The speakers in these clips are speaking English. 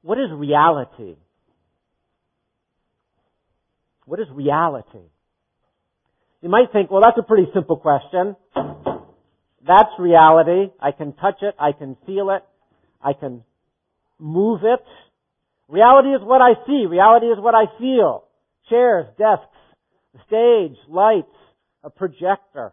What is reality? What is reality? You might think, well, that's a pretty simple question. That's reality. I can touch it. I can feel it. I can move it. Reality is what I see. Reality is what I feel. Chairs, desks, a stage, lights, a projector.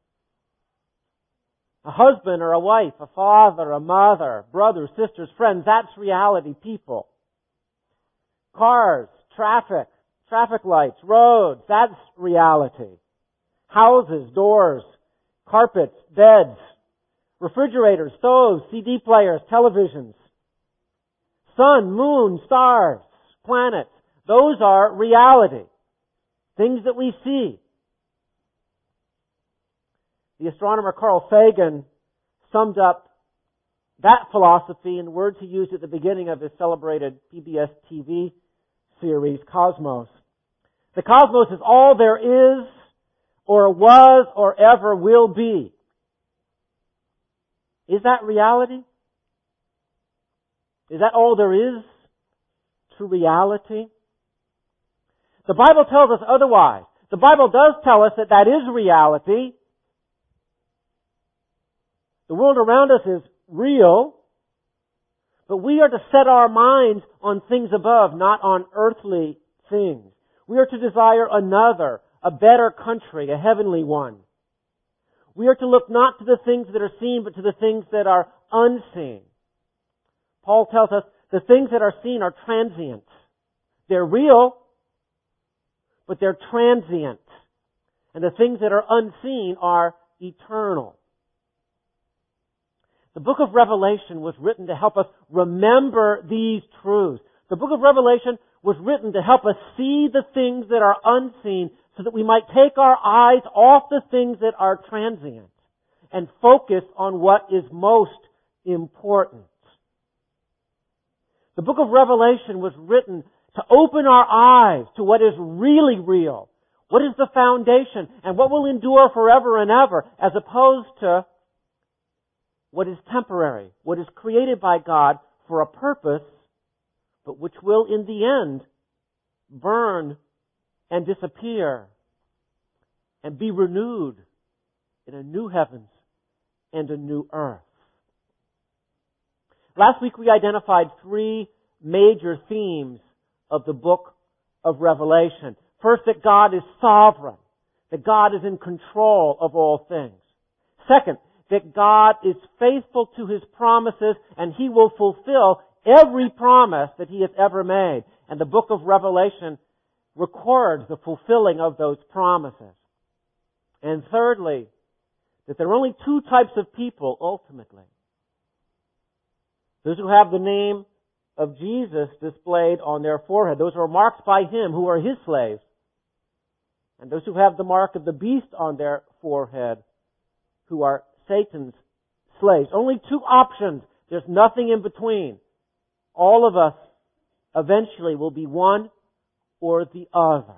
A husband or a wife, a father, a mother, brothers, sisters, friends. That's reality. People. Cars, traffic lights, roads. That's reality. Houses, doors, carpets, beds, refrigerators, stoves, CD players, televisions, sun, moon, stars, planets. Those are reality. Things that we see. The astronomer Carl Sagan summed up that philosophy in words he used at the beginning of his celebrated PBS TV series, Cosmos. The cosmos is all there is, or was, or ever will be. Is that reality? Is that all there is to reality? The Bible tells us otherwise. The Bible does tell us that that is reality. The world around us is real, but we are to set our minds on things above, not on earthly things. We are to desire another, a better country, a heavenly one. We are to look not to the things that are seen, but to the things that are unseen. Paul tells us the things that are seen are transient. They're real, but they're transient. And the things that are unseen are eternal. The book of Revelation was written to help us remember these truths. The book of Revelation was written to help us see the things that are unseen so that we might take our eyes off the things that are transient and focus on what is most important. The book of Revelation was written to open our eyes to what is really real. What is the foundation and what will endure forever and ever, as opposed to what is temporary, what is created by God for a purpose, but which will in the end burn and disappear and be renewed in a new heavens and a new earth. Last week we identified three major themes of the book of Revelation. First, that God is sovereign, that God is in control of all things. Second, that God is faithful to His promises and He will fulfill every promise that He has ever made. And the book of Revelation records the fulfilling of those promises. And thirdly, that there are only two types of people ultimately. Those who have the name of Jesus displayed on their forehead. Those who are marked by Him, who are His slaves. And those who have the mark of the beast on their forehead, who are Satan's slaves. Only two options. There's nothing in between. All of us eventually will be one or the other.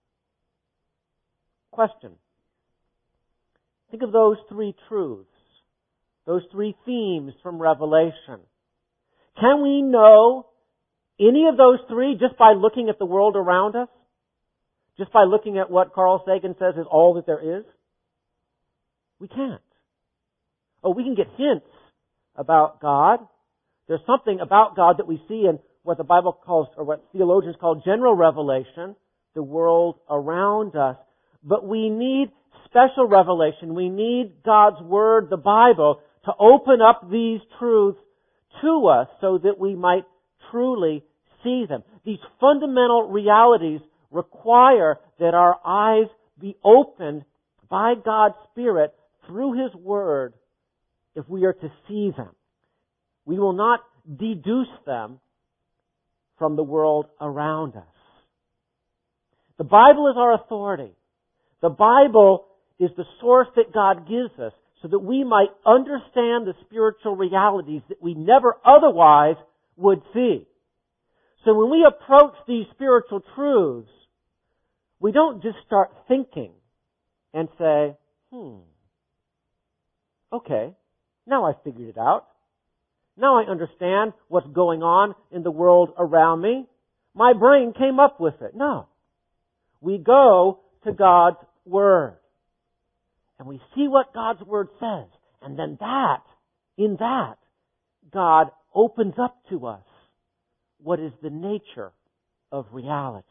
Question. Think of those three truths, those three themes from Revelation. Can we know any of those three just by looking at the world around us? Just by looking at what Carl Sagan says is all that there is? We can't. Oh, we can get hints about God. There's something about God that we see in what the Bible calls, or what theologians call general revelation, the world around us. But we need special revelation. We need God's Word, the Bible, to open up these truths to us so that we might truly see them. These fundamental realities require that our eyes be opened by God's Spirit through His Word if we are to see them. We will not deduce them from the world around us. The Bible is our authority. The Bible is the source that God gives us so that we might understand the spiritual realities that we never otherwise would see. So when we approach these spiritual truths, we don't just start thinking and say, okay, now I've figured it out. Now I understand what's going on in the world around me. My brain came up with it. No. We go to God's Word. And we see what God's Word says. And then in that, God opens up to us what is the nature of reality.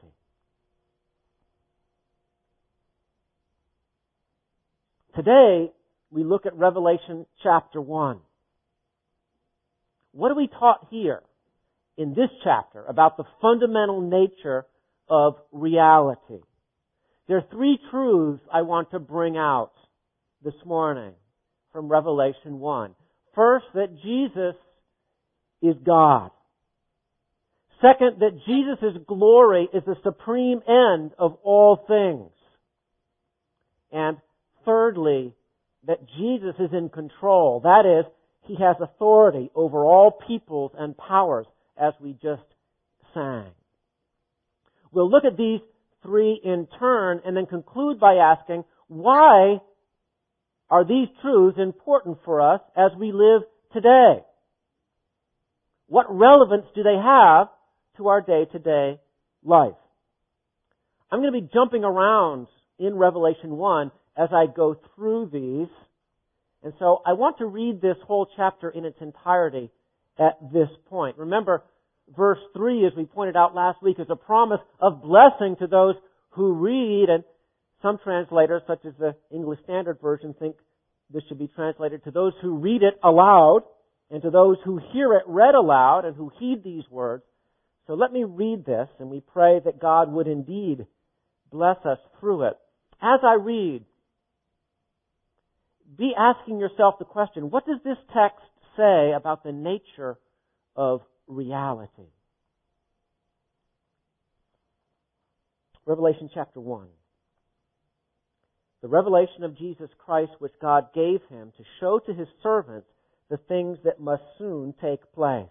Today, we look at Revelation chapter 1. What are we taught here in this chapter about the fundamental nature of reality? There are three truths I want to bring out this morning from Revelation 1. First, that Jesus is God. Second, that Jesus' glory is the supreme end of all things. And thirdly, that Jesus is in control. That is, He has authority over all peoples and powers, as we just sang. We'll look at these three in turn and then conclude by asking, why are these truths important for us as we live today? What relevance do they have to our day-to-day life? I'm going to be jumping around in Revelation 1 as I go through these. And so I want to read this whole chapter in its entirety at this point. Remember, verse 3, as we pointed out last week, is a promise of blessing to those who read. And some translators, such as the English Standard Version, think this should be translated to those who read it aloud and to those who hear it read aloud and who heed these words. So let me read this, and we pray that God would indeed bless us through it. As I read, be asking yourself the question, what does this text say about the nature of reality? Revelation chapter 1. The revelation of Jesus Christ which God gave Him to show to His servants the things that must soon take place.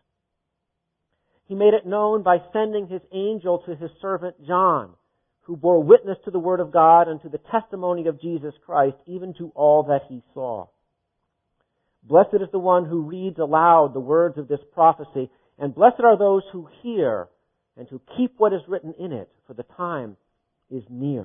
He made it known by sending His angel to His servant John, who bore witness to the Word of God and to the testimony of Jesus Christ, even to all that he saw. Blessed is the one who reads aloud the words of this prophecy, and blessed are those who hear and who keep what is written in it, for the time is near.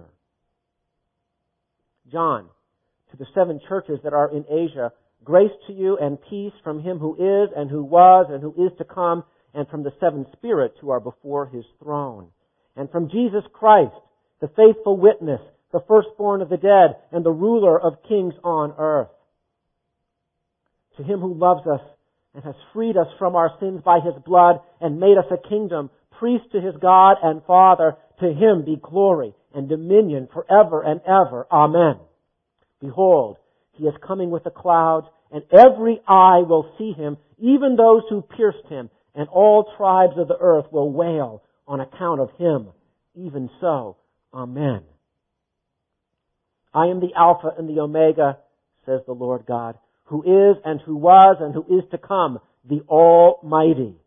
John, to the 7 churches that are in Asia, grace to you and peace from Him who is and who was and who is to come, and from the 7 spirits who are before His throne, and from Jesus Christ, the faithful witness, the firstborn of the dead, and the ruler of kings on earth. To Him who loves us and has freed us from our sins by His blood and made us a kingdom, priest to His God and Father, to Him be glory and dominion forever and ever. Amen. Behold, He is coming with the clouds, and every eye will see Him, even those who pierced Him, and all tribes of the earth will wail on account of Him. Even so, Amen. I am the Alpha and the Omega, says the Lord God, who is and who was and who is to come, the Almighty.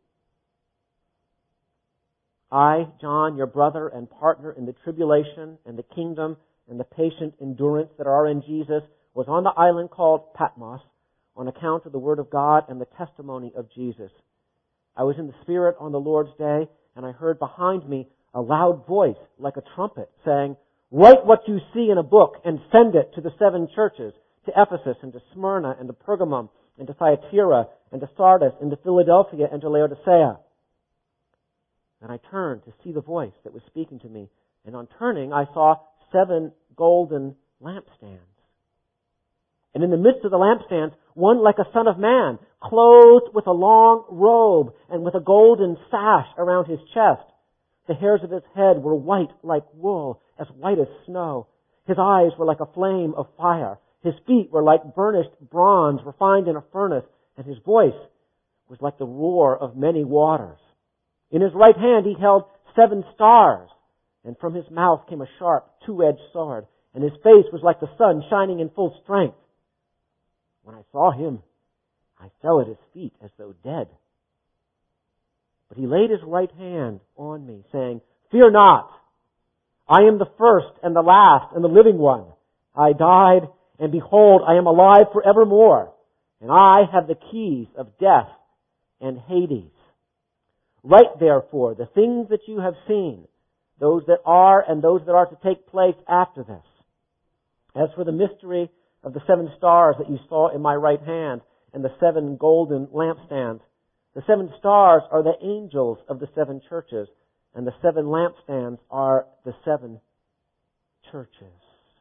I, John, your brother and partner in the tribulation and the kingdom and the patient endurance that are in Jesus, was on the island called Patmos on account of the Word of God and the testimony of Jesus. I was in the Spirit on the Lord's day, and I heard behind me a loud voice like a trumpet saying, "Write what you see in a book and send it to the 7 churches, to Ephesus and to Smyrna and to Pergamum and to Thyatira and to Sardis and to Philadelphia and to Laodicea." And I turned to see the voice that was speaking to me, and on turning I saw 7 golden lampstands. And in the midst of the lampstands, one like a son of man, clothed with a long robe and with a golden sash around his chest. The hairs of his head were white like wool, as white as snow. His eyes were like a flame of fire. His feet were like burnished bronze refined in a furnace, and his voice was like the roar of many waters. In his right hand he held 7 stars, and from his mouth came a sharp, 2-edged sword, and his face was like the sun shining in full strength. When I saw him, I fell at his feet as though dead. But he laid his right hand on me, saying, "Fear not. I am the first and the last and the living one. I died, and behold, I am alive forevermore, and I have the keys of death and Hades. Write therefore the things that you have seen, those that are and those that are to take place after this. As for the mystery of the 7 stars that you saw in my right hand and the 7 golden lampstands, the 7 stars are the angels of the 7 churches, and the 7 lampstands are the 7 churches.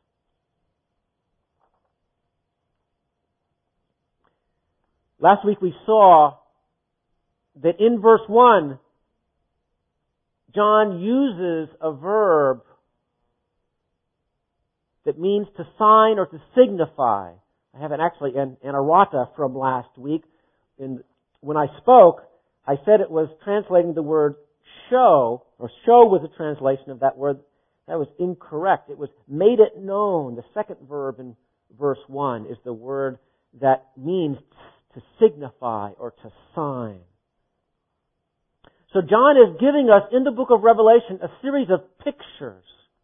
Last week we saw that in verse 1, John uses a verb that means to sign or to signify. I have an errata from last week. When I spoke, I said it was translating the word show, or show was a translation of that word. That was incorrect. It was made it known. The second verb in verse 1 is the word that means to signify or to sign. So John is giving us in the book of Revelation a series of pictures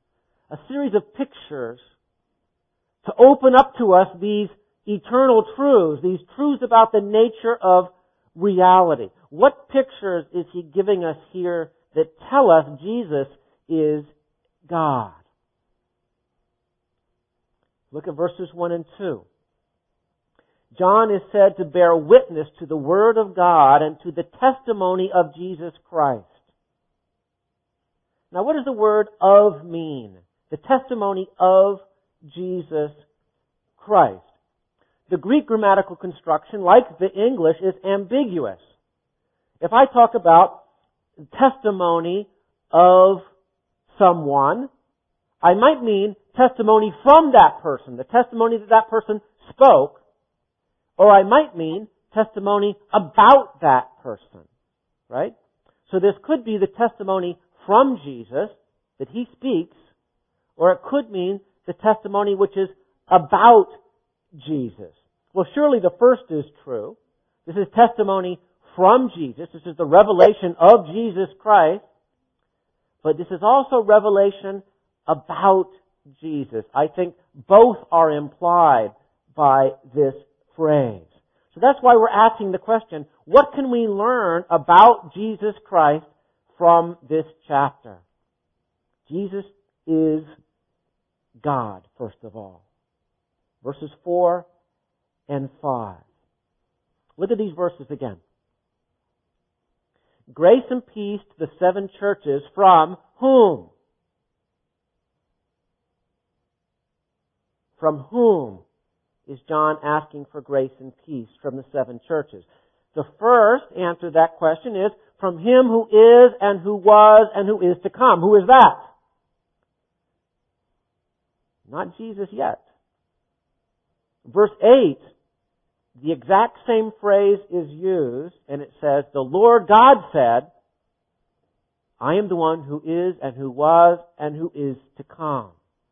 to open up to us these eternal truths, these truths about the nature of reality. What pictures is he giving us here that tell us Jesus is God? Look at verses 1 and 2. John is said to bear witness to the Word of God and to the testimony of Jesus Christ. Now, what does the word "of" mean? The testimony of Jesus Christ. The Greek grammatical construction, like the English, is ambiguous. If I talk about testimony of someone, I might mean testimony from that person, the testimony that that person spoke, or I might mean testimony about that person, right? So this could be the testimony from Jesus that he speaks, or it could mean the testimony which is about Jesus. Well, surely the first is true. This is testimony from Jesus. This is the revelation of Jesus Christ. But this is also revelation about Jesus. I think both are implied by this phrase. So that's why we're asking the question, what can we learn about Jesus Christ from this chapter? Jesus is God, first of all. Verses 4 and 5. Look at these verses again. Grace and peace to the 7 churches from whom? From whom is John asking for grace and peace from the 7 churches? The first answer to that question is from him who is and who was and who is to come. Who is that? Not Jesus yet. Verse 8, the exact same phrase is used, and it says, the Lord God said, I am the one who is and who was and who is to come.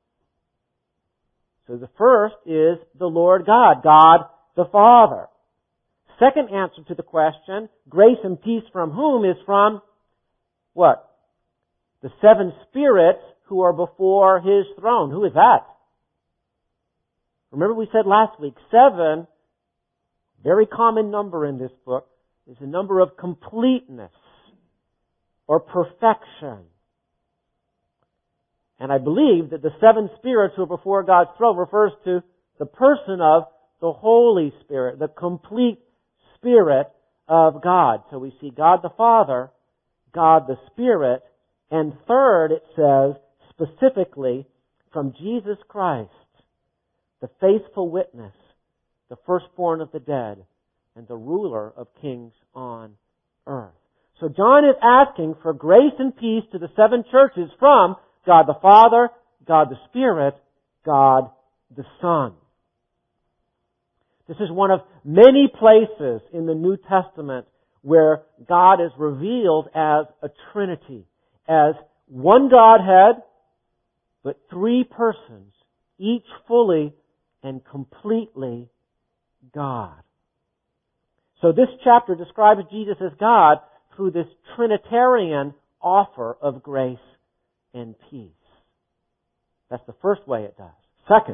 So the first is the Lord God, God the Father. Second answer to the question, grace and peace from whom, is from what? The 7 spirits who are before His throne. Who is that? Remember we said last week, 7, very common number in this book, is a number of completeness or perfection. And I believe that the 7 spirits who are before God's throne refers to the person of the Holy Spirit, the complete Spirit of God. So we see God the Father, God the Spirit, and third, it says specifically from Jesus Christ, the faithful witness, the firstborn of the dead, and the ruler of kings on earth. So John is asking for grace and peace to the 7 churches from God the Father, God the Spirit, God the Son. This is one of many places in the New Testament where God is revealed as a Trinity, as one Godhead, but 3 persons, each fully and completely God. So this chapter describes Jesus as God through this Trinitarian offer of grace and peace. That's the first way it does. Second,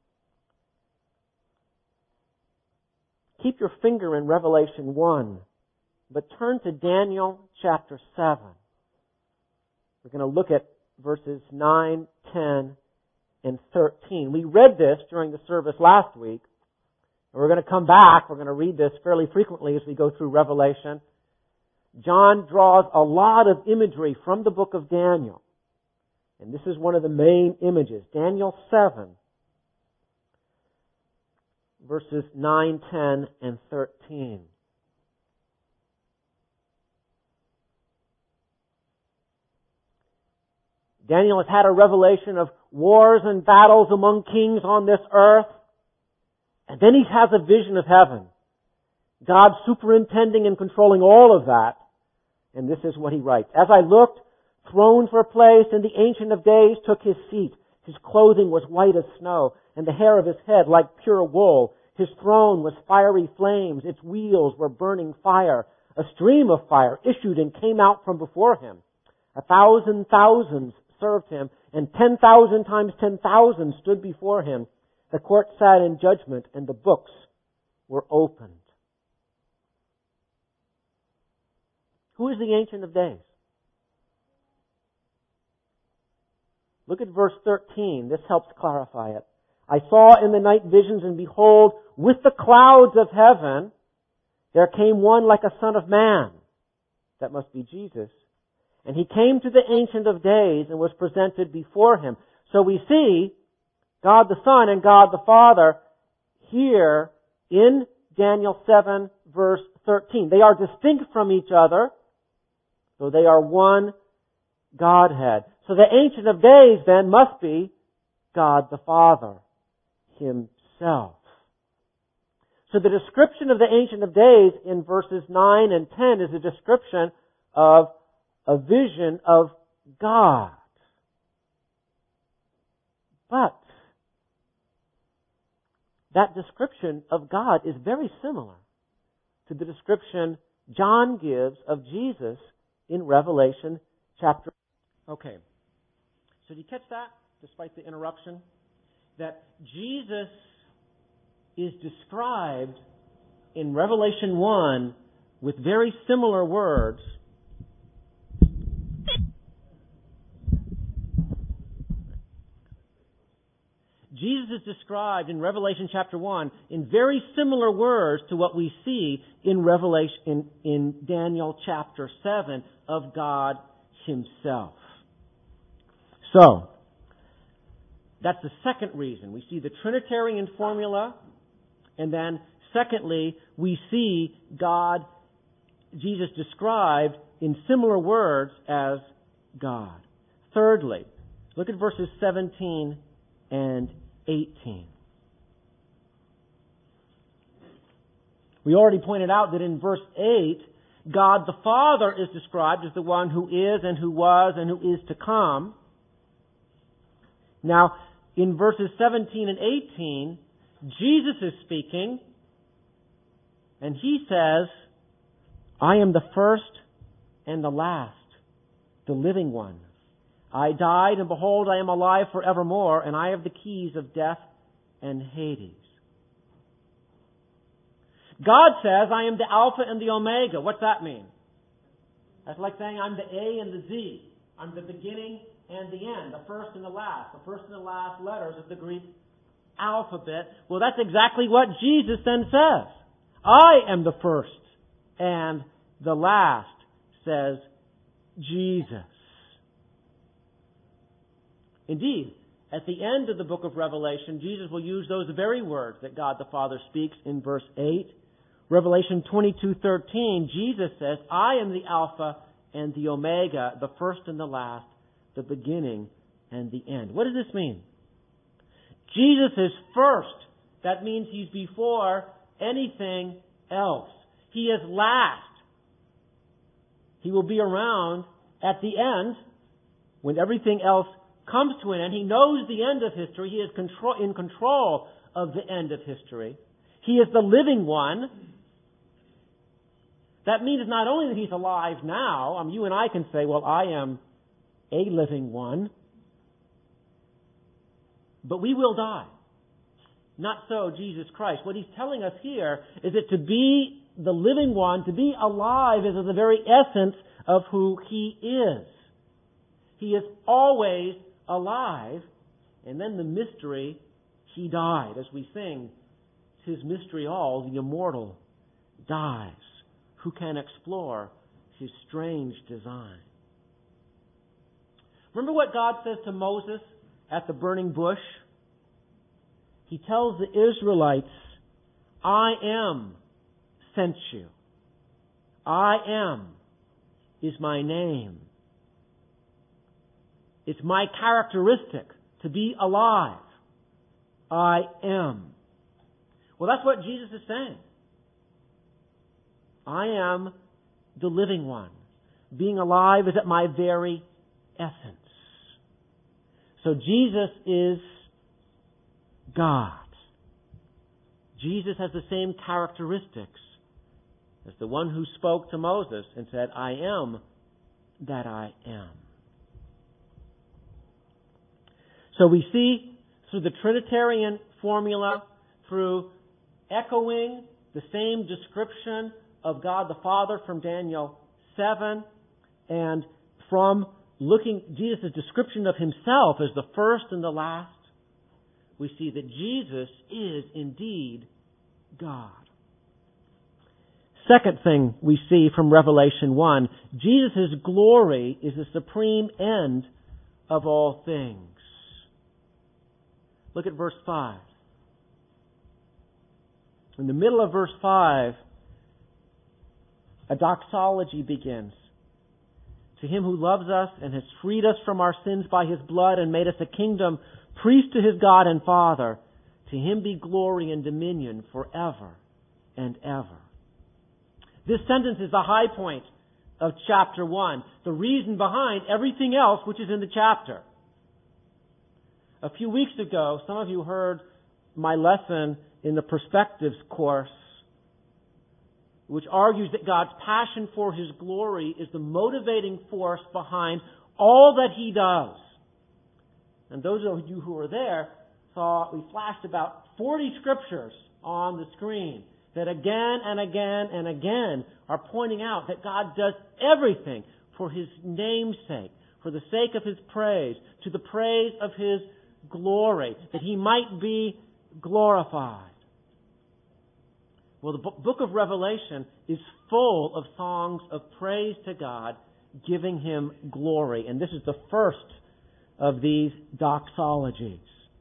keep your finger in Revelation 1 But turn to Daniel chapter 7. We're going to look at verses 9, 10, and 13. We read this during the service last week. And we're going to come back. We're going to read this fairly frequently as we go through Revelation. John draws a lot of imagery from the book of Daniel. And this is one of the main images. Daniel 7, verses 9, 10, and 13. Daniel has had a revelation of wars and battles among kings on this earth. And then he has a vision of heaven. God superintending and controlling all of that. And this is what he writes. As I looked, thrones were placed, and the Ancient of Days took his seat. His clothing was white as snow, and the hair of his head like pure wool. His throne was fiery flames. Its wheels were burning fire. A stream of fire issued and came out from before him. 1,000 thousands served him, and 10,000 times 10,000 stood before him. The court sat in judgment, and the books were opened. Who is the Ancient of Days? Look at verse 13. This helps clarify it. I saw in the night visions, and behold, with the clouds of heaven, there came one like a son of man. That must be Jesus. And he came to the Ancient of Days and was presented before him. So we see God the Son and God the Father here in Daniel 7 verse 13. They are distinct from each other, though they are one Godhead. So the Ancient of Days then must be God the Father Himself. So the description of the Ancient of Days in verses 9 and 10 is a description of a vision of God. But that description of God is very similar to the description John gives of Jesus in Revelation chapter. Okay. So do you catch that, despite the interruption? That Jesus is described in Revelation 1 with very similar words Jesus is described in Revelation chapter 1 in very similar words to what we see in Revelation in Daniel chapter 7 of God Himself. So, that's the second reason. We see the Trinitarian formula, and then secondly, we see Jesus described in similar words as God. Thirdly, look at verses 17 and 18. We already pointed out that in verse 8, God the Father is described as the one who is and who was and who is to come. Now, in verses 17 and 18, Jesus is speaking, and He says, I am the first and the last, the living one. I died, and behold, I am alive forevermore, and I have the keys of death and Hades. God says, I am the Alpha and the Omega. What's that mean? That's like saying I'm the A and the Z. I'm the beginning and the end, the first and the last letters of the Greek alphabet. Well, that's exactly what Jesus then says. I am the first and the last, says Jesus. Indeed, at the end of the book of Revelation, Jesus will use those very words that God the Father speaks in verse 8. Revelation 22:13, Jesus says, I am the Alpha and the Omega, the first and the last, the beginning and the end. What does this mean? Jesus is first. That means He's before anything else. He is last. He will be around at the end when everything else comes to an end. He knows the end of history. He is in control of the end of history. He is the living one. That means not only that He's alive now, you and I can say, well, I am a living one, but we will die. Not so Jesus Christ. What He's telling us here is that to be the living one. To be alive is the very essence of who He is. He is always alive. And then the mystery, He died. As we sing, "'Tis mystery all, the immortal dies. Who can explore His strange design?" Remember what God says to Moses at the burning bush? He tells the Israelites, "I am sent you. I am is my name. It's my characteristic to be alive. I am." Well, that's what Jesus is saying. I am the living one. Being alive is at my very essence. So Jesus is God. Jesus has the same characteristics as the one who spoke to Moses and said, "I am that I am." So we see through the Trinitarian formula, through echoing the same description of God the Father from Daniel 7, and from looking Jesus' description of Himself as the first and the last, we see that Jesus is indeed God. Second thing we see from Revelation 1, Jesus' glory is the supreme end of all things. Look at verse 5. In the middle of verse 5, a doxology begins. "To Him who loves us and has freed us from our sins by His blood and made us a kingdom, priest to His God and Father, to Him be glory and dominion forever and ever." This sentence is the high point of chapter 1, the reason behind everything else which is in the chapter. A few weeks ago, some of you heard my lesson in the Perspectives course, which argues that God's passion for His glory is the motivating force behind all that He does. And those of you who were there saw we flashed about 40 scriptures on the screen that again and again and again are pointing out that God does everything for His name's sake, for the sake of His praise, to the praise of His glory, that He might be glorified. Well, the book of Revelation is full of songs of praise to God, giving Him glory. And this is the first of these doxologies.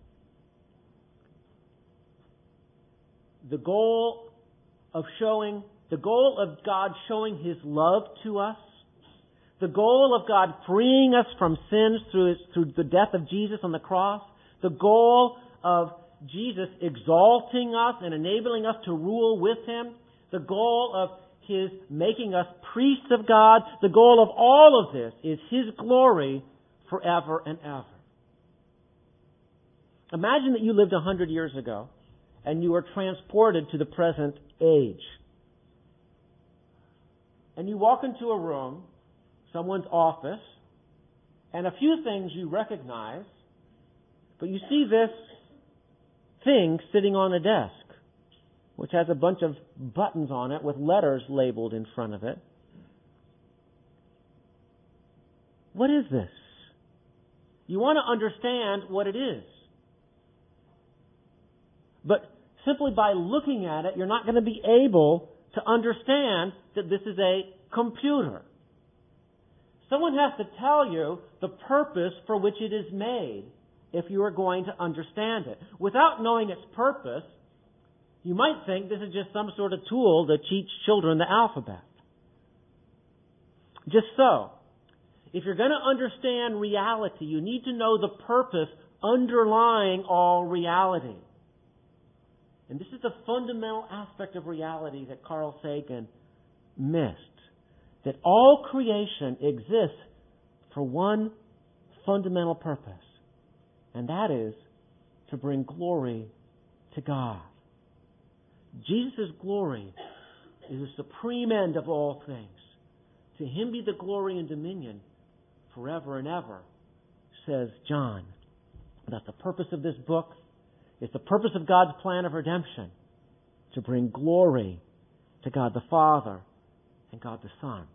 The goal of God showing His love to us, the goal of God freeing us from sins through the death of Jesus on the cross, the goal of Jesus exalting us and enabling us to rule with Him, the goal of His making us priests of God, the goal of all of this is His glory forever and ever. Imagine that you lived 100 years ago and you were transported to the present age. And you walk into a room, someone's office, and a few things you recognize, but you see this thing sitting on a desk, which has a bunch of buttons on it with letters labeled in front of it. What is this? You want to understand what it is. But simply by looking at it, you're not going to be able to understand that this is a computer. Someone has to tell you the purpose for which it is made if you are going to understand it. Without knowing its purpose, you might think this is just some sort of tool to teach children the alphabet. Just so, if you're going to understand reality, you need to know the purpose underlying all reality. And this is the fundamental aspect of reality that Carl Sagan missed. That all creation exists for one fundamental purpose. And that is to bring glory to God. Jesus' glory is the supreme end of all things. To Him be the glory and dominion forever and ever, says John. That's the purpose of this book. It's the purpose of God's plan of redemption, to bring glory to God the Father and God the Son.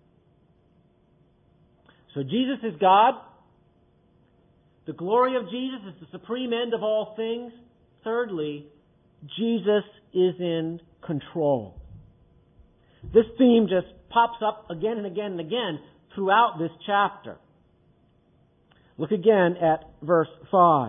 So Jesus is God. The glory of Jesus is the supreme end of all things. Thirdly, Jesus is in control. This theme just pops up again and again and again throughout this chapter. Look again at verse 5.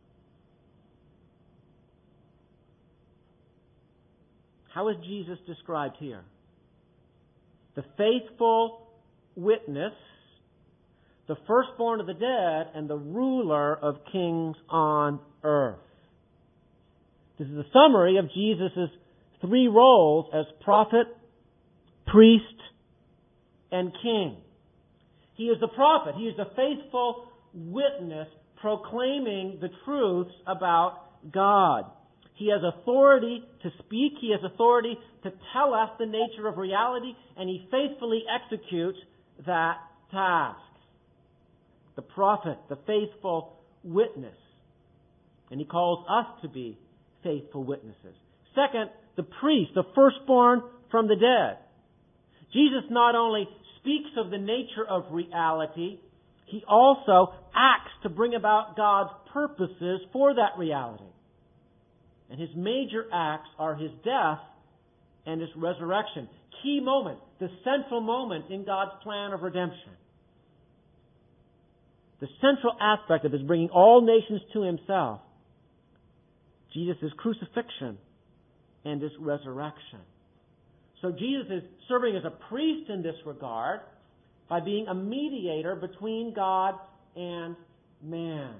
How is Jesus described here? The faithful witness, the firstborn of the dead, and the ruler of kings on earth. This is a summary of Jesus' three roles as prophet, priest, and king. He is the prophet. He is the faithful witness proclaiming the truths about God. He has authority to speak. He has authority to tell us the nature of reality, and he faithfully executes that task. The prophet, the faithful witness. And he calls us to be faithful witnesses. Second, the priest, the firstborn from the dead. Jesus not only speaks of the nature of reality, he also acts to bring about God's purposes for that reality. And his major acts are his death and his resurrection. Key moment, the central moment in God's plan of redemption. The central aspect of his bringing all nations to himself. Jesus' crucifixion and his resurrection. So Jesus is serving as a priest in this regard by being a mediator between God and man.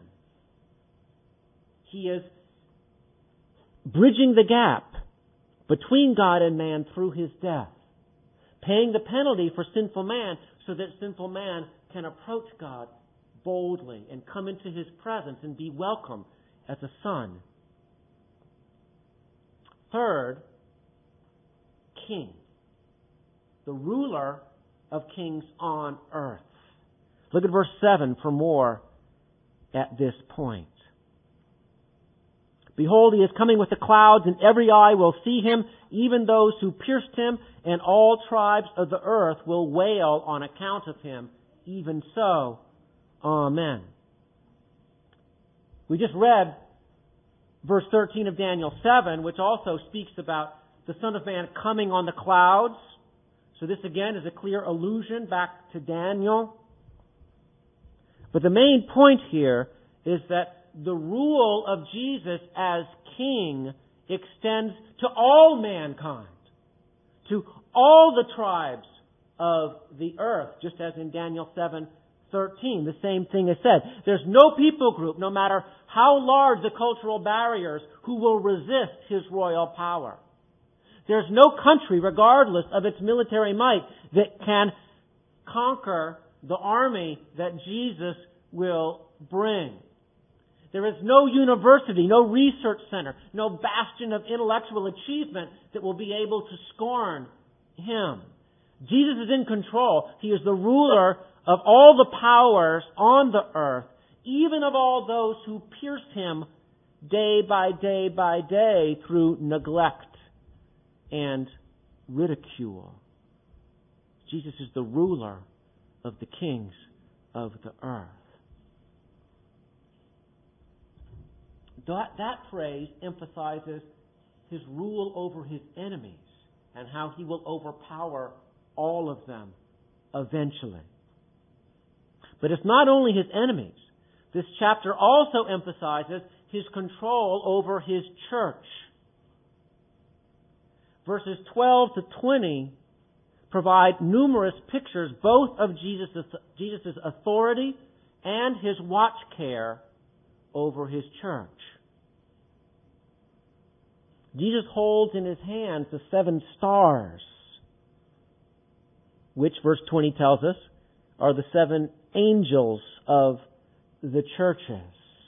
He is bridging the gap between God and man through his death, paying the penalty for sinful man so that sinful man can approach God boldly and come into his presence and be welcome as a son. Third, king. The ruler of kings on earth. Look at verse 7 for more at this point. Behold, he is coming with the clouds, and every eye will see him, even those who pierced him, and all tribes of the earth will wail on account of him. Even so, Amen. We just read verse 13 of Daniel 7, which also speaks about the Son of Man coming on the clouds. So this again is a clear allusion back to Daniel. But the main point here is that the rule of Jesus as king extends to all mankind, to all the tribes of the earth, just as in Daniel 7:13, the same thing is said. There's no people group, no matter how large the cultural barriers, who will resist his royal power. There's no country, regardless of its military might, that can conquer the army that Jesus will bring. There is no university, no research center, no bastion of intellectual achievement that will be able to scorn him. Jesus is in control. He is the ruler of all the powers on the earth, even of all those who pierced him day by day by day through neglect and ridicule. Jesus is the ruler of the kings of the earth. That phrase emphasizes his rule over his enemies and how he will overpower all of them eventually. But it's not only his enemies. This chapter also emphasizes his control over his church. Verses 12 to 20 provide numerous pictures both of Jesus' authority and his watch care over his church. Jesus holds in his hands the 7 stars, which, verse 20 tells us, are the 7 angels of the churches.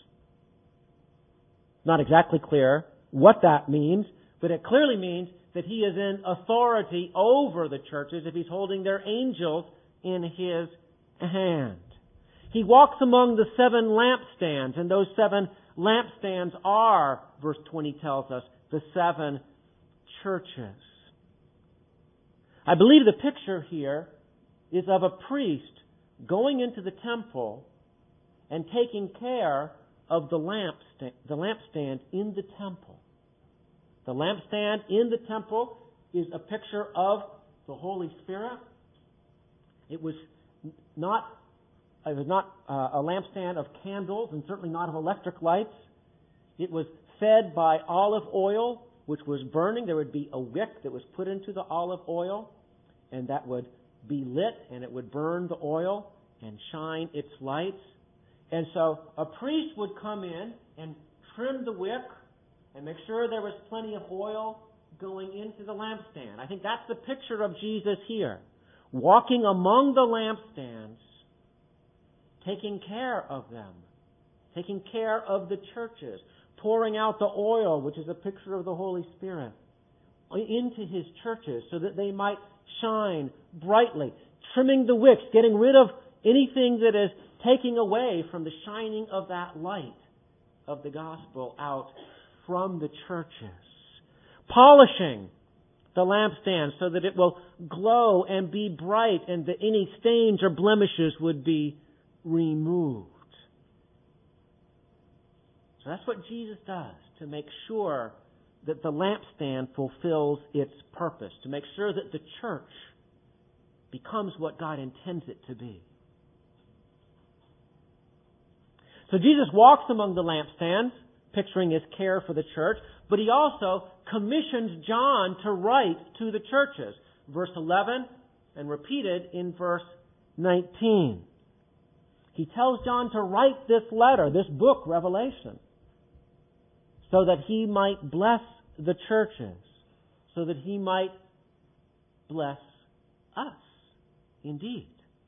Not exactly clear what that means, but it clearly means that he is in authority over the churches if he's holding their angels in his hand. He walks among the 7 lampstands, and those 7 lampstands are, verse 20 tells us, the 7 churches. I believe the picture here is of a priest going into the temple and taking care of the lampstand in the temple. The lampstand in the temple is a picture of the Holy Spirit. It was not a lampstand of candles, and certainly not of electric lights. It was fed by olive oil, which was burning. There would be a wick that was put into the olive oil, and that would be lit, and it would burn the oil and shine its lights. And so a priest would come in and trim the wick and make sure there was plenty of oil going into the lampstand. I think that's the picture of Jesus here, walking among the lampstands, taking care of them, taking care of the churches, pouring out the oil, which is a picture of the Holy Spirit, into His churches so that they might shine brightly, trimming the wicks, getting rid of anything that is taking away from the shining of that light of the gospel out from the churches. Polishing the lampstand so that it will glow and be bright and that any stains or blemishes would be removed. So that's what Jesus does to make sure that the lampstand fulfills its purpose, to make sure that the church becomes what God intends it to be. So Jesus walks among the lampstands, picturing His care for the church, but He also commissions John to write to the churches. Verse 11, and repeated in verse 19. He tells John to write this letter, this book, Revelation, so that he might bless the churches, so that he might bless us, indeed.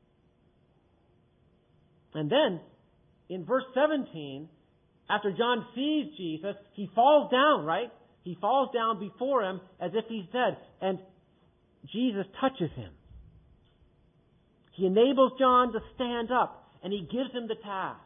And then, in verse 17, after John sees Jesus, he falls down, right? He falls down before Him as if He's dead, and Jesus touches him. He enables John to stand up, and He gives him the task.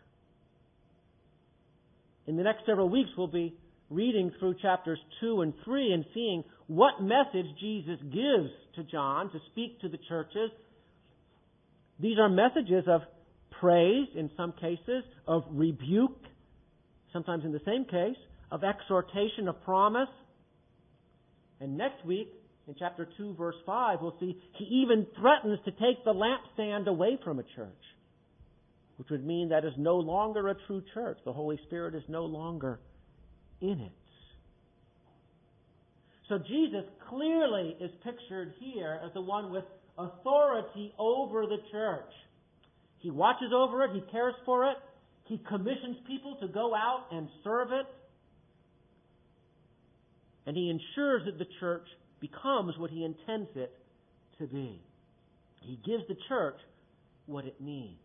In the next several weeks, we'll be reading through chapters 2 and 3 and seeing what message Jesus gives to John to speak to the churches. These are messages of praise, in some cases, of rebuke, sometimes in the same case, of exhortation, of promise. And next week, in chapter 2, verse 5, we'll see He even threatens to take the lampstand away from a church, which would mean that is no longer a true church. The Holy Spirit is no longer in it. So Jesus clearly is pictured here as the one with authority over the church. He watches over it, He cares for it, He commissions people to go out and serve it, and He ensures that the church becomes what He intends it to be. He gives the church what it needs.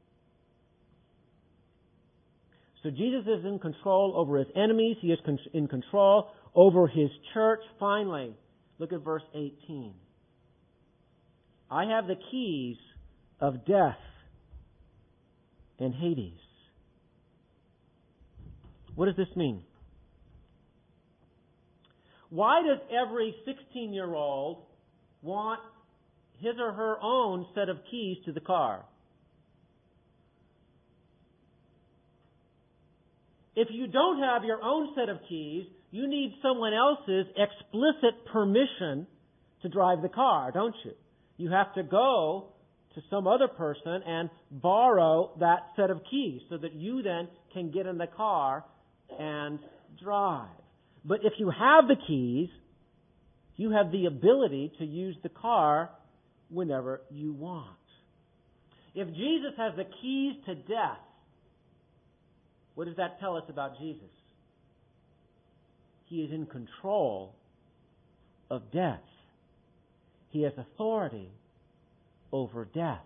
So Jesus is in control over His enemies. He is in control over His church. Finally, look at verse 18. I have the keys of death and Hades. What does this mean? Why does every 16-year-old want his or her own set of keys to the car? If you don't have your own set of keys, you need someone else's explicit permission to drive the car, don't you? You have to go to some other person and borrow that set of keys so that you then can get in the car and drive. But if you have the keys, you have the ability to use the car whenever you want. If Jesus has the keys to death, what does that tell us about Jesus? He is in control of death. He has authority over death.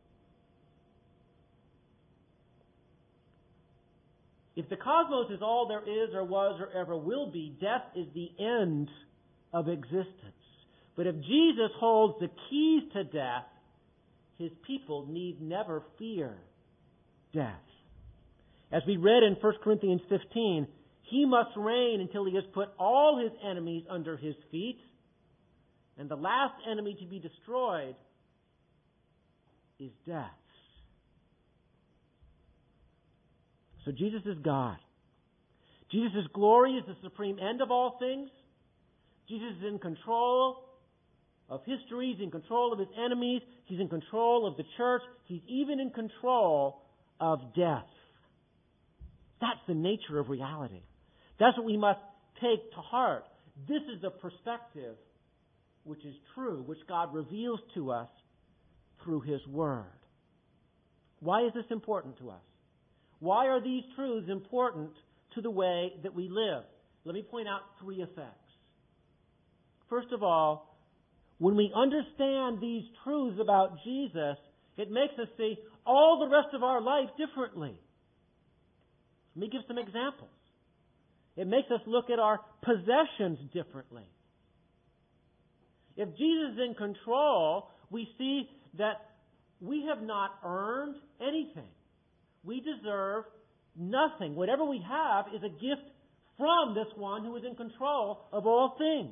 If the cosmos is all there is or was or ever will be, death is the end of existence. But if Jesus holds the keys to death, His people need never fear death. As we read in 1 Corinthians 15, He must reign until He has put all His enemies under His feet. And the last enemy to be destroyed is death. So Jesus is God. Jesus' glory is the supreme end of all things. Jesus is in control of history. He's in control of his enemies. He's in control of the church. He's even in control of death. That's the nature of reality. That's what we must take to heart. This is the perspective which is true, which God reveals to us through His Word. Why is this important to us? Why are these truths important to the way that we live? Let me point out three effects. First of all, when we understand these truths about Jesus, it makes us see all the rest of our life differently. Let me give some examples. It makes us look at our possessions differently. If Jesus is in control, we see that we have not earned anything. We deserve nothing. Whatever we have is a gift from this one who is in control of all things.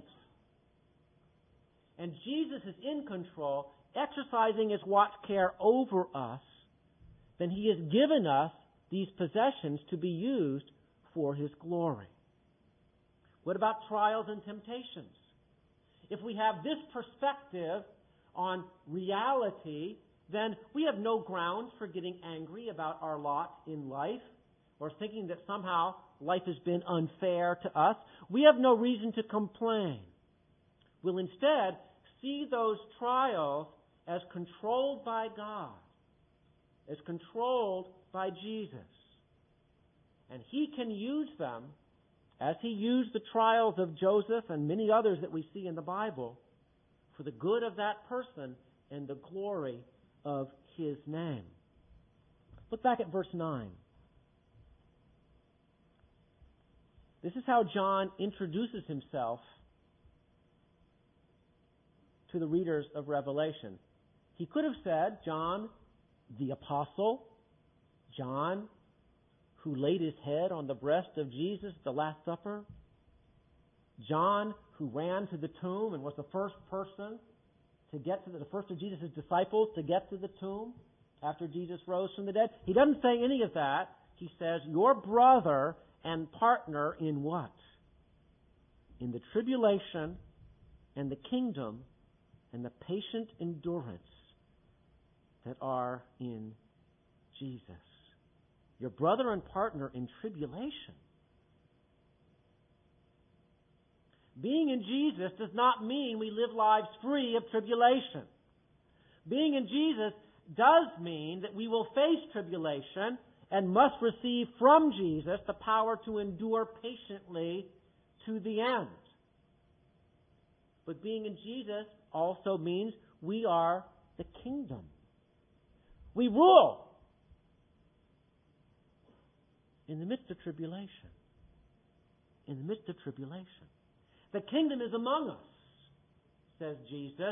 And Jesus is in control, exercising His watch care over us. Then He has given us these possessions to be used for His glory. What about trials and temptations? If we have this perspective on reality, then we have no grounds for getting angry about our lot in life or thinking that somehow life has been unfair to us. We have no reason to complain. We'll instead see those trials as controlled by God, as controlled by Jesus. And He can use them, as He used the trials of Joseph and many others that we see in the Bible, for the good of that person and the glory of His name. Look back at verse 9. This is how John introduces himself to the readers of Revelation. He could have said, John the Apostle, John who laid his head on the breast of Jesus at the Last Supper, John who ran to the tomb and was the first person to get to the first of Jesus' disciples to get to the tomb after Jesus rose from the dead. He doesn't say any of that. He says, your brother and partner in what? In the tribulation and the kingdom and the patient endurance that are in Jesus. Your brother and partner in tribulation. Being in Jesus does not mean we live lives free of tribulation. Being in Jesus does mean that we will face tribulation and must receive from Jesus the power to endure patiently to the end. But being in Jesus also means we are the kingdom. We rule in the midst of tribulation. In the midst of tribulation. The kingdom is among us, says Jesus.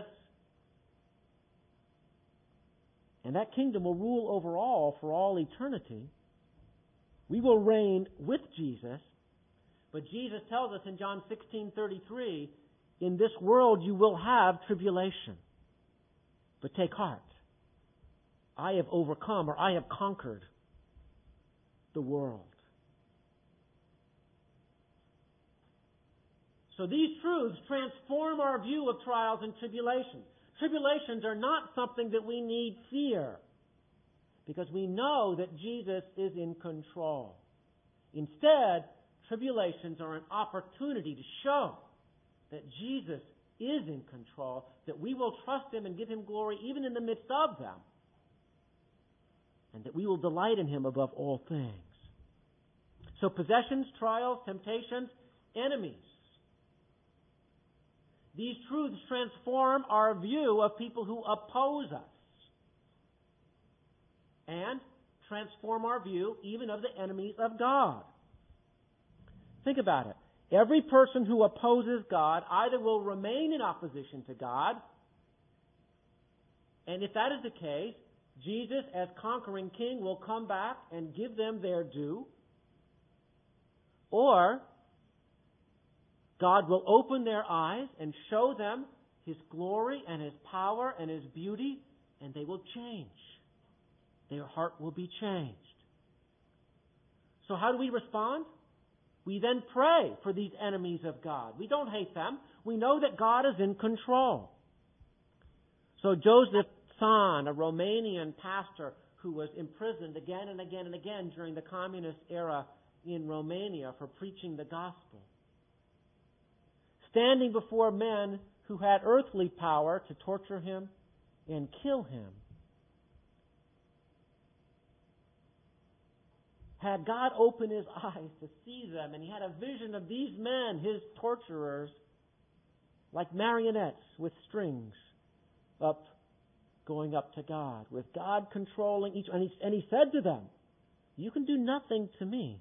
And that kingdom will rule over all for all eternity. We will reign with Jesus. But Jesus tells us in John 16:33, in this world you will have tribulation. But take heart. I have overcome, or I have conquered the world. So these truths transform our view of trials and tribulations. Tribulations are not something that we need fear, because we know that Jesus is in control. Instead, tribulations are an opportunity to show that Jesus is in control, that we will trust Him and give Him glory even in the midst of them, and that we will delight in Him above all things. So possessions, trials, temptations, enemies. These truths transform our view of people who oppose us and transform our view even of the enemies of God. Think about it. Every person who opposes God either will remain in opposition to God, and if that is the case, Jesus, as conquering king, will come back and give them their due, or God will open their eyes and show them His glory and His power and His beauty, and they will change. Their heart will be changed. So how do we respond? We then pray for these enemies of God. We don't hate them. We know that God is in control. So Joseph Tson, a Romanian pastor who was imprisoned again and again and again during the communist era in Romania for preaching the gospel, standing before men who had earthly power to torture him and kill him, had God open his eyes to see them, and he had a vision of these men, his torturers, like marionettes with strings going up to God, with God controlling each. And he said to them, "You can do nothing to me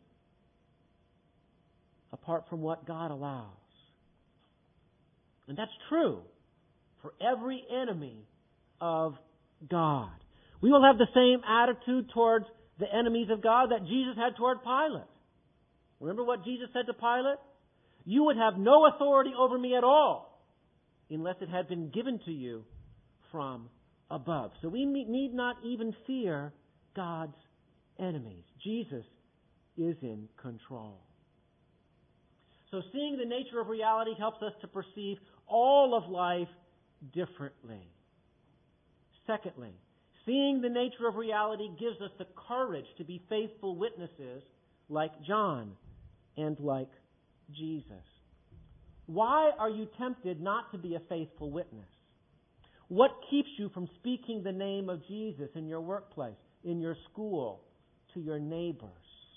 apart from what God allows." And that's true for every enemy of God. We will have the same attitude towards the enemies of God that Jesus had toward Pilate. Remember what Jesus said to Pilate? "You would have no authority over me at all unless it had been given to you from above." So we need not even fear God's enemies. Jesus is in control. So seeing the nature of reality helps us to perceive all of life differently. Secondly, seeing the nature of reality gives us the courage to be faithful witnesses like John and like Jesus. Why are you tempted not to be a faithful witness? What keeps you from speaking the name of Jesus in your workplace, in your school, to your neighbors?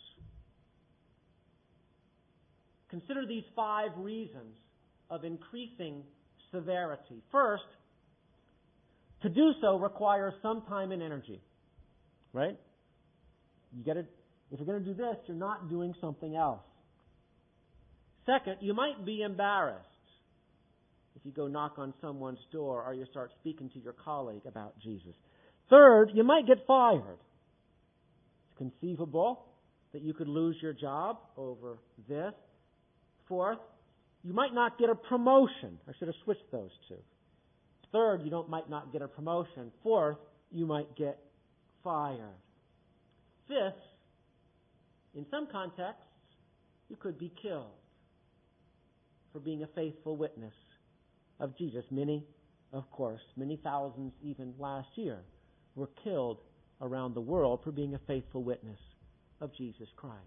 Consider these 5 reasons of increasing severity. First, to do so requires some time and energy. Right? If you're going to do this, you're not doing something else. Second, you might be embarrassed if you go knock on someone's door or you start speaking to your colleague about Jesus. Third, you might get fired. It's conceivable that you could lose your job over this. Fourth, you might not get a promotion. I should have switched those two. Third, you might not get a promotion. Fourth, you might get fired. Fifth, in some contexts, you could be killed for being a faithful witness of Jesus. Many thousands even last year were killed around the world for being a faithful witness of Jesus Christ.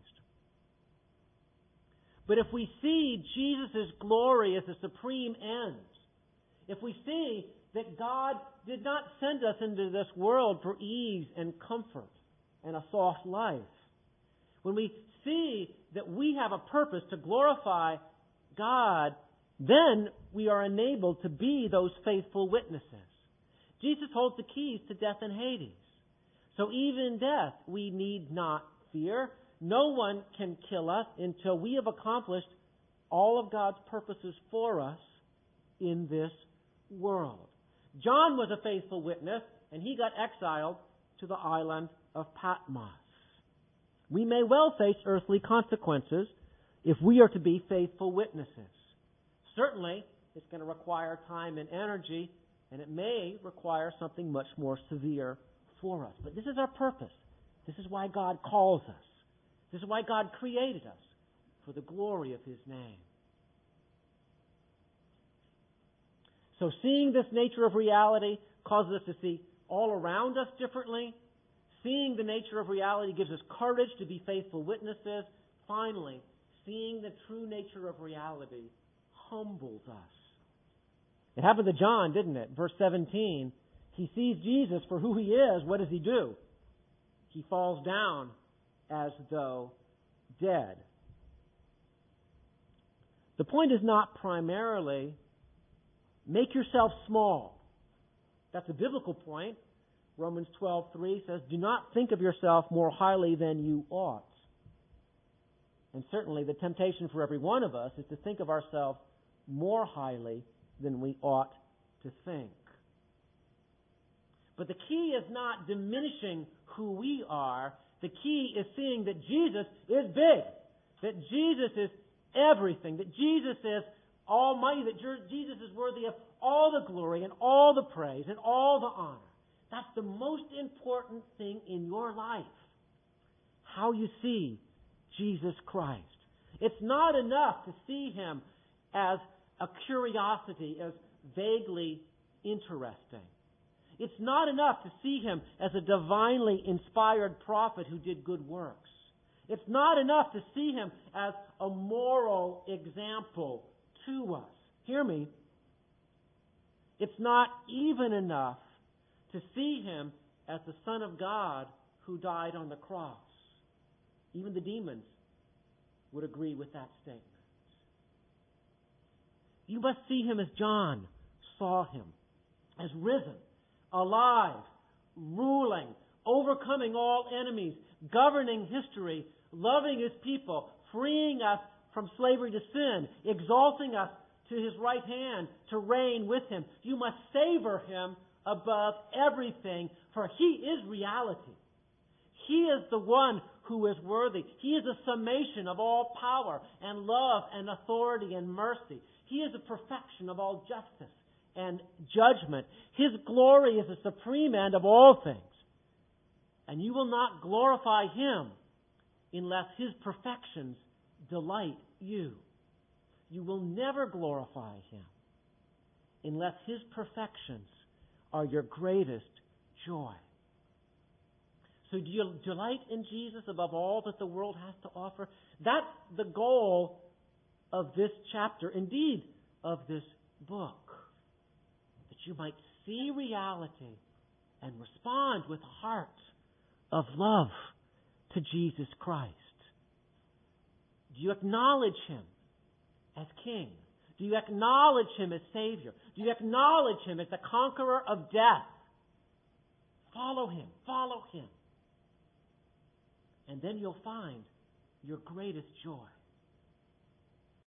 But if we see Jesus' glory as the supreme end, if we see that God did not send us into this world for ease and comfort and a soft life, when we see that we have a purpose to glorify God, then we are enabled to be those faithful witnesses. Jesus holds the keys to death and Hades. So even in death, we need not fear. No one can kill us until we have accomplished all of God's purposes for us in this world. John was a faithful witness, and he got exiled to the island of Patmos. We may well face earthly consequences if we are to be faithful witnesses. Certainly, it's going to require time and energy, and it may require something much more severe for us. But this is our purpose. This is why God calls us. This is why God created us, for the glory of His name. So seeing this nature of reality causes us to see all around us differently. Seeing the nature of reality gives us courage to be faithful witnesses. Finally, seeing the true nature of reality humbles us. It happened to John, didn't it? Verse 17, he sees Jesus for who He is. What does he do? He falls down as though dead. The point is not primarily make yourself small. That's a biblical point. Romans 12:3 says, "Do not think of yourself more highly than you ought." And certainly the temptation for every one of us is to think of ourselves more highly than we ought to think. But the key is not diminishing who we are. The key is seeing that Jesus is big, that Jesus is everything, that Jesus is almighty, that Jesus is worthy of all the glory and all the praise and all the honor. That's the most important thing in your life. How you see Jesus Christ. It's not enough to see Him as a curiosity, as vaguely interesting. It's not enough to see Him as a divinely inspired prophet who did good works. It's not enough to see Him as a moral example to us. Hear me. It's not even enough to see Him as the Son of God who died on the cross. Even the demons would agree with that statement. You must see Him as John saw Him, as risen, alive, ruling, overcoming all enemies, governing history, loving His people, freeing us from slavery to sin, exalting us to His right hand to reign with Him. You must savor Him above everything, for He is reality. He is the one who is worthy. He is a summation of all power and love and authority and mercy. He is a perfection of all justice and judgment. His glory is the supreme end of all things. And you will not glorify Him unless His perfections delight you. You will never glorify Him unless His perfections are your greatest joy. So do you delight in Jesus above all that the world has to offer? That's the goal of this chapter, indeed, of this book. That you might see reality and respond with a heart of love to Jesus Christ. Do you acknowledge Him as King? Do you acknowledge Him as Savior? Do you acknowledge Him as the conqueror of death? Follow Him. Follow Him. And then you'll find your greatest joy.